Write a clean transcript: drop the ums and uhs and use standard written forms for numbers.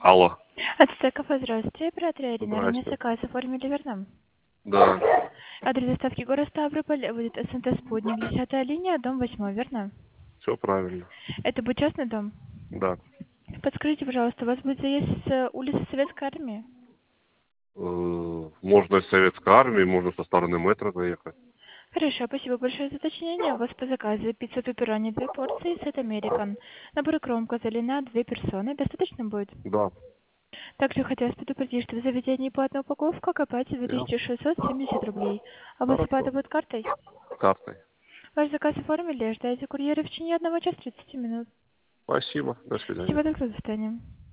Алло. Ацтеков, здравствуйте. Оператор Ирина. Ранее Здрасте. заказ оформили, верно? Да. Адрес доставки город Ставрополь, будет СНТ «Спутник», 10-я линия, дом 8, верно? Все правильно. Это будет частный дом? Да. Подскажите, пожалуйста, у вас будет заезд с улицы Советской Армии? Можно из Советской Армии, можно со стороны метро заехать. Хорошо, спасибо большое за уточнение. У вас по заказу пицца пепперони 2 порции, сет американ. Набор кромка зелена 2 персоны. Достаточно будет? Да. Также хотелось предупредить, что в заведении платная упаковка окупается Я. 2670 рублей. А у вас оплата Хорошо. будет картой? Картой. Ваш заказ оформили, ждайте курьера в течение 1 часа 30 минут. Спасибо. До свидания. Всего доброго, до свидания.